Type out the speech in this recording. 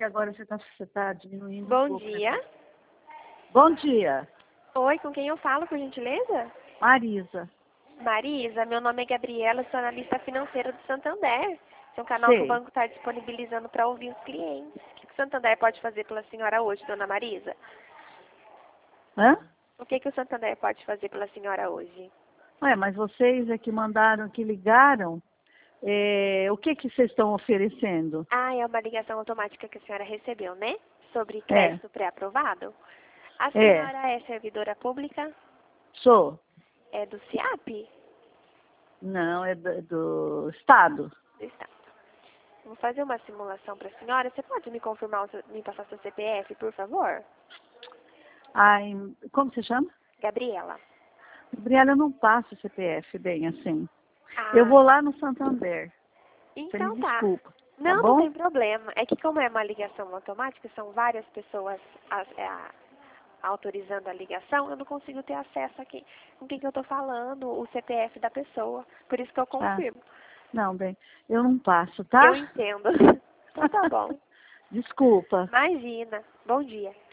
agora você tá diminuindo um Bom pouco. dia. Bom dia, Oi, com quem eu falo, por gentileza? Marisa. Marisa, meu nome é Gabriela, sou analista financeira do Santander. Esse é um canal que o Sei. banco está disponibilizando para ouvir os clientes. O que o Santander pode fazer pela senhora hoje, dona Marisa? Hã? O que o Santander pode fazer pela senhora hoje? Ué, mas vocês é que mandaram, que ligaram. O que vocês estão oferecendo? Ah, é uma ligação automática que a senhora recebeu, né? Sobre É, crédito pré-aprovado. A é, senhora é servidora pública? sou. É do CIAP? Não, é do Estado. Do Estado. Vou fazer uma simulação para a senhora. Você pode me confirmar, me passar seu CPF, por favor? Ai, como você chama? Gabriela. Gabriela, eu não passo CPF bem assim. Eu Ah, vou lá no Santander. Você me então tá. desculpa, tá Não, não bom? tem problema. É que como é uma ligação automática, são várias pessoas autorizando a ligação, eu não consigo ter acesso aqui com quem que eu tô falando, o CPF da pessoa. Por isso que eu Tá. confirmo. Não, bem, eu não passo, Eu tá? entendo. Então tá bom. Desculpa. Imagina. Bom dia.